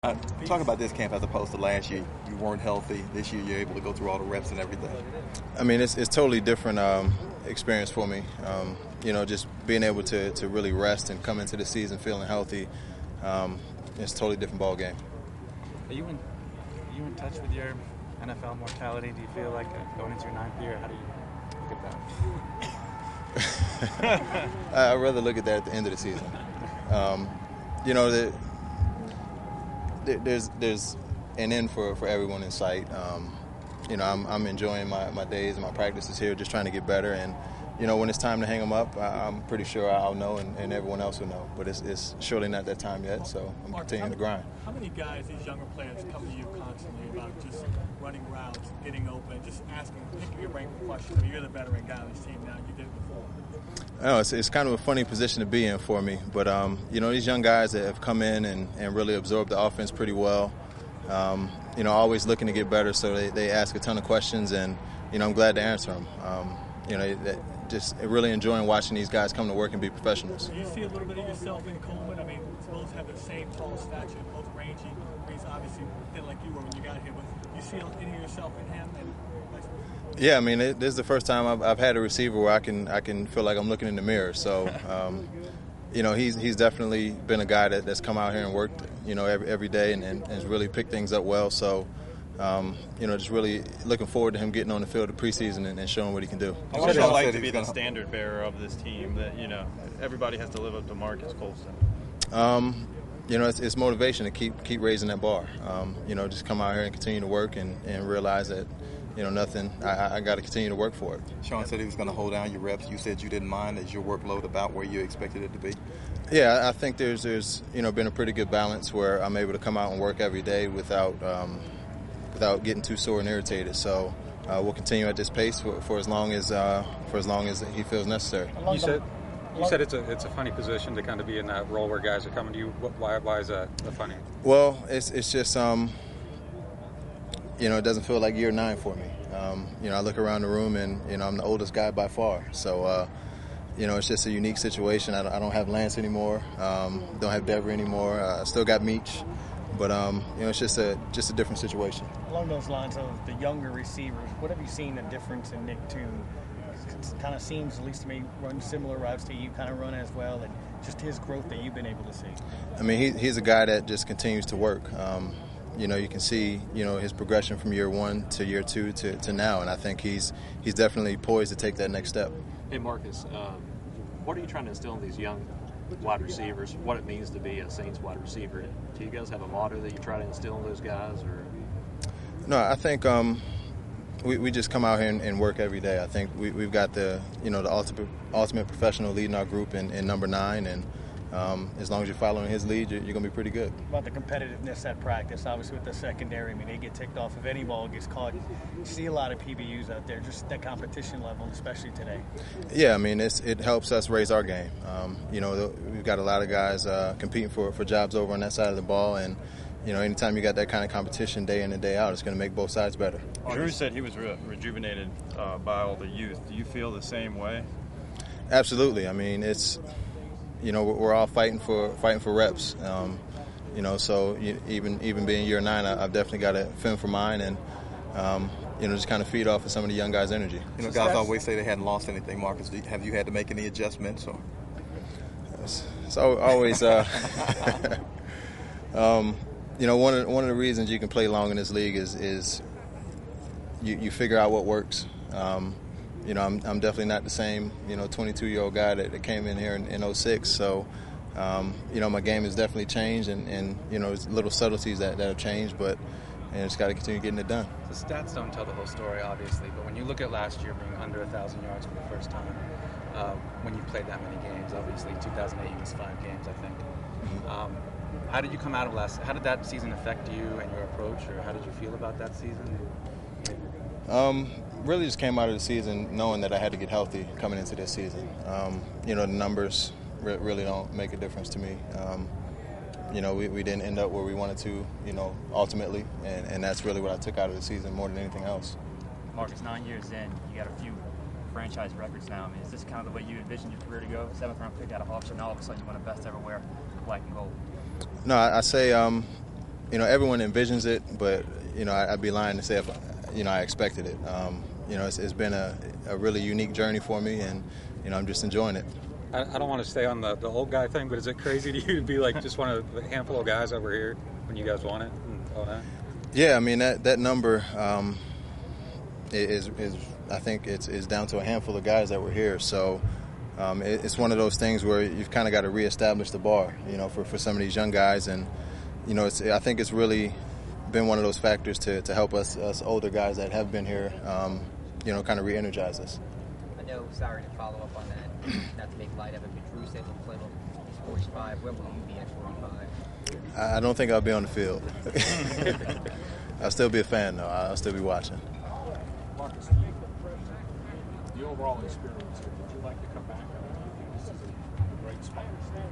Talk about this camp as opposed to last year. You weren't healthy. This year, you're able to go through all the reps and everything. I mean, it's totally different experience for me. Just being able to really rest and come into the season feeling healthy. It's a totally different ball game. Are you in touch with your NFL mortality? Do you feel like going into your 9th year? How do you look at that? I'd rather look at that at the end of the season. There's an end for everyone in sight. I'm enjoying my days and my practices here, just trying to get better. And when it's time to hang them up, I'm pretty sure I'll know, and everyone else will know. But it's surely not that time yet, so I'm continuing to grind. How many guys, these younger players, come to you constantly about just running routes, getting open, just picking your brain for questions? I mean, you're the veteran guy on this team now. You did it before. I know it's kind of a funny position to be in for me, but these young guys that have come in and really absorbed the offense pretty well. Always looking to get better, so they ask a ton of questions, and I'm glad to answer them. Just really enjoying watching these guys come to work and be professionals. Do you see a little bit of yourself in Coleman? I mean, both have the same tall stature, both rangy. He's obviously thin like you were when you got here, but you see any of yourself in him? Yeah, I mean, this is the first time I've had a receiver where I can feel like I'm looking in the mirror. So, he's definitely been a guy that's come out here and worked, every day and has really picked things up well. So, just really looking forward to him getting on the field of preseason and showing what he can do. What is it like to be the standard bearer of this team that, everybody has to live up to Marques Colston? It's motivation to keep raising that bar. Just come out here and continue to work and realize that, nothing. I got to continue to work for it. Sean said he was going to hold down your reps. You said you didn't mind. Is your workload about where you expected it to be? Yeah, I think there's been a pretty good balance where I'm able to come out and work every day without getting too sore and irritated. So we'll continue at this pace for as long as he feels necessary. You said it's a funny position to kind of be in that role where guys are coming to you. Why is that funny? Well, it's just it doesn't feel like year 9 for me. I look around the room and I'm the oldest guy by far. So it's just a unique situation. I don't have Lance anymore. Don't have Dever anymore. I still got Meach. But it's just a different situation. Along those lines of the younger receivers, what have you seen a difference in Nick too? It kind of seems, at least to me, run similar routes to you, kind of run as well, and just his growth that you've been able to see. I mean, he's a guy that just continues to work. You can see, his progression from year 1 to year 2 to now, and I think he's definitely poised to take that next step. Hey, Marques, what are you trying to instill in these young wide receivers, what it means to be a Saints wide receiver? Do you guys have a motto that you try to instill in those guys? Or? No, I think we just come out here and work every day. I think we've got the ultimate professional leading our group in number 9, and as long as you're following his lead, you're going to be pretty good. About the competitiveness at practice, obviously with the secondary, I mean, they get ticked off if any ball gets caught. You see a lot of PBUs out there, just that competition level, especially today. Yeah, I mean, it helps us raise our game. We've got a lot of guys competing for jobs over on that side of the ball, and anytime you got that kind of competition day in and day out, it's going to make both sides better. Drew said he was rejuvenated by all the youth. Do you feel the same way? Absolutely. I mean, it's we're all fighting for reps. So even being year 9, I've definitely got to fend for mine and just kind of feed off of some of the young guys' energy. Guys always say they hadn't lost anything. Marques, have you had to make any adjustments? Or? It's always. One of the reasons you can play long in this league is you figure out what works. I'm definitely not the same 22-year-old guy that came in here in 06. So my game has definitely changed, and there's little subtleties that have changed, but just got to continue getting it done. The stats don't tell the whole story, obviously, but when you look at last year being under 1,000 yards for the first time, when you played that many games, obviously 2008 was 5 games, I think. Mm-hmm. How did you come out of how did that season affect you and your approach, or how did you feel about that season? Really just came out of the season knowing that I had to get healthy coming into this season. The numbers really don't make a difference to me. We didn't end up where we wanted to, ultimately, and that's really what I took out of the season more than anything else. Marques, 9 years in, you got a few franchise records now. I mean, is this kind of the way you envisioned your career to go? 7th round pick out of Hofstra, now all of a sudden you won a best ever wear black and gold. No, I say everyone envisions it, but I'd be lying to say if I expected it. It's been a really unique journey for me, and I'm just enjoying it. I don't want to stay on the old guy thing, but is it crazy to you to be like just one of the handful of guys over here when you guys won it and all that? Yeah, I mean that number is I think it's down to a handful of guys that were here. So it's one of those things where you've kind of got to reestablish the bar, for some of these young guys, and I think it's really been one of those factors to help us older guys that have been here, kind of re-energize us. I know, sorry to follow up on that, not to make light of it, but Drew said he'll play he's 45. Where will you be at 45? I don't think I'll be on the field. I'll still be a fan, though. I'll still be watching. Marcus, the overall experience, would you like to come back? I think this is a great spot.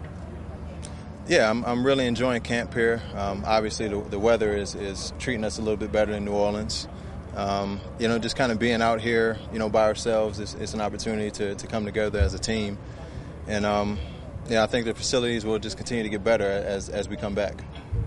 Yeah, I'm really enjoying camp here. Obviously, the weather is treating us a little bit better in New Orleans. Just kind of being out here, by ourselves, it's an opportunity to come together as a team. And, I think the facilities will just continue to get better as we come back.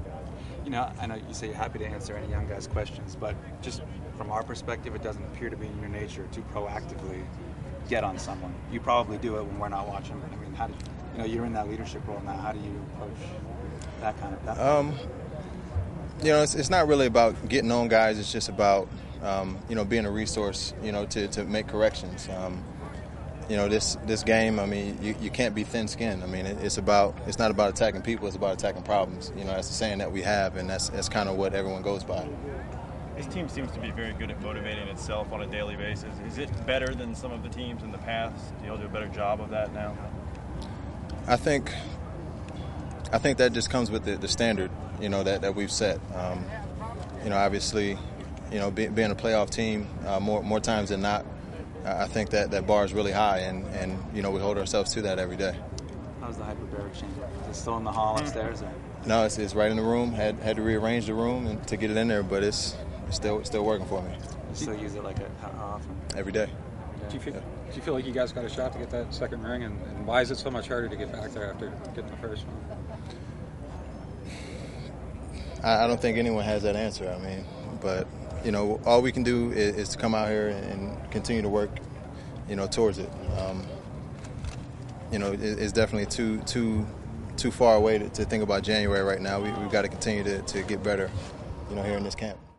I know you say you're happy to answer any young guys' questions, but just from our perspective, it doesn't appear to be in your nature to proactively get on someone. You probably do it when we're not watching, but I mean, how do you're in that leadership role now. How do you approach that kind of stuff? It's not really about getting on guys. It's just about, being a resource, to make corrections. This game, I mean, you can't be thin-skinned. I mean, it's not about attacking people. It's about attacking problems. That's the saying that we have, and that's kind of what everyone goes by. This team seems to be very good at motivating itself on a daily basis. Is it better than some of the teams in the past? Do y'all do a better job of that now? I think that just comes with the standard, that we've set. Obviously, being a playoff team, more times than not, I think that bar is really high, and we hold ourselves to that every day. How's the hyperbaric chamber? Is it still in the hall upstairs? Or? No, it's right in the room. Had to rearrange the room to get it in there, but it's still working for me. You still use it how often? Every day. Do you feel like you guys got a shot to get that second ring, and why is it so much harder to get back there after getting the first one? I don't think anyone has that answer. I mean, but all we can do is to come out here and continue to work, towards it. It's definitely too far away to think about January right now. We've got to continue to get better, here in this camp.